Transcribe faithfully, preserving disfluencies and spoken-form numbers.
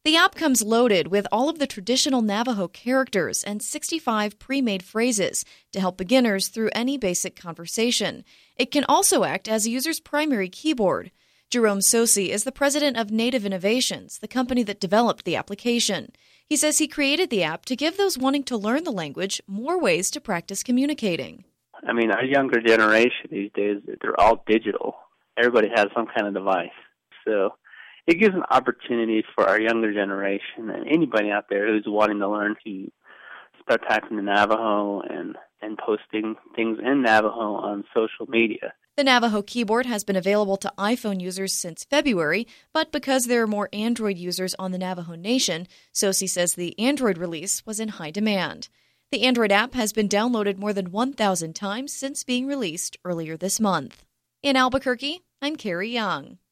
The app comes loaded with all of the traditional Navajo characters and sixty-five pre-made phrases to help beginners through any basic conversation. It can also act as a user's primary keyboard. Jerome Sosi is the president of Native Innovations, the company that developed the application. He says he created the app to give those wanting to learn the language more ways to practice communicating. I mean, our younger generation these days, they're all digital. Everybody has some kind of device. So it gives an opportunity for our younger generation and anybody out there who's wanting to learn to start typing in Navajo and, and posting things in Navajo on social media. The Navajo keyboard has been available to iPhone users since February, but because there are more Android users on the Navajo Nation, Sosi says the Android release was in high demand. The Android app has been downloaded more than one thousand times since being released earlier this month. In Albuquerque, I'm Carrie Young.